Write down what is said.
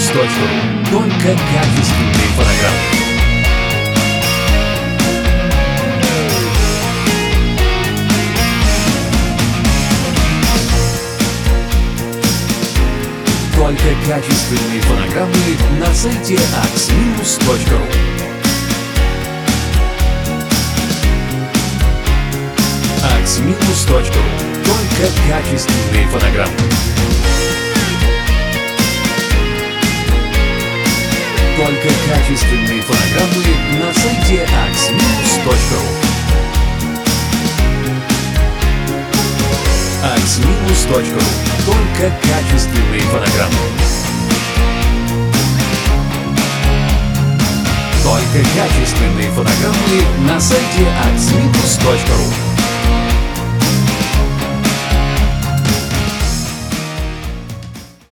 axminus.ru. Только качественные фонограммы. Только качественные фонограммы на сайте axminus.ru. axminus.ru. Только качественные фонограммы. Только качественные фонограммы на сайте axminus.ru. axminus.ru. Только качественные фонограммы. Только качественные фонограммы на сайте axminus.ru.